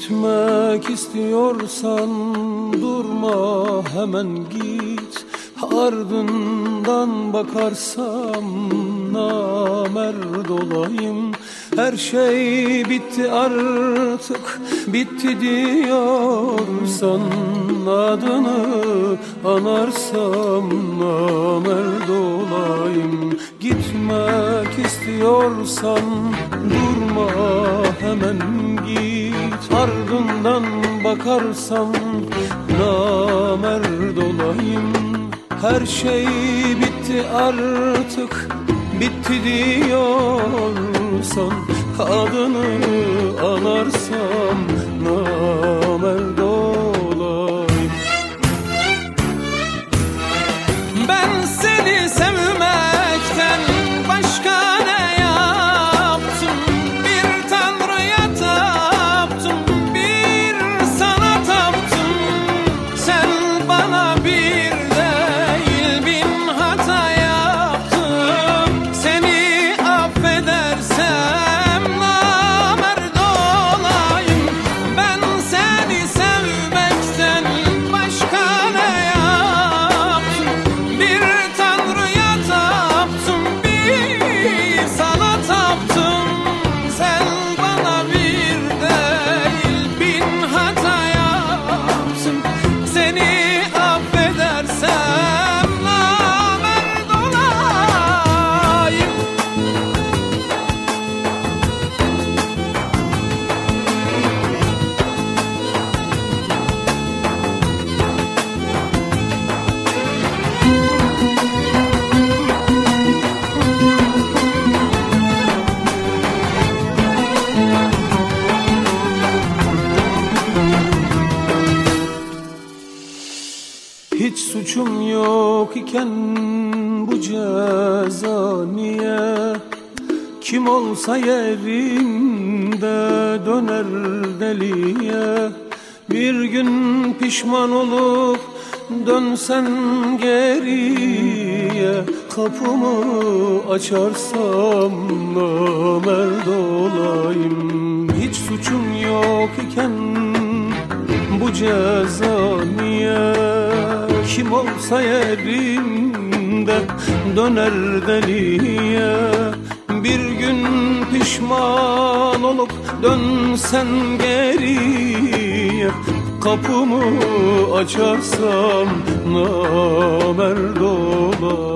Gitmek istiyorsan durma, hemen git. Ardından bakarsam namerd olayım. Her şey bitti artık, bitti diyorsan, adını anarsam namerd olayım. Gitmek istiyorsan durma, hemen git. Ardından bakarsan namerd olayım. Her şey bitti artık, bitti diyorsan, adını anarsam namerd olayım. Ben seni sevmekten başka ne yaptım? Bir tanrıya taptım, bir sana taptım. Sen bana bir değil bin hata yaptın. Seni affedersem namerd olayım. Ben seni sevmekten başka ne yaptım? Bir tanrıya taptım, bir sana taptım. Sen bana bir değil bin hata yaptın. Seni affedersem namerd olayım. Hiç suçum yok iken bu ceza niye? Kim olsa yerinde döner deliye. Bir gün pişman olup dönsen geriye, kapımı açarsam namerd olayım. Hiç suçum yok iken bu ceza niye? Kim olsa yerinde döner deliye. Bir gün pişman olup dönsen geriye, kapımı açarsam namerd olayım.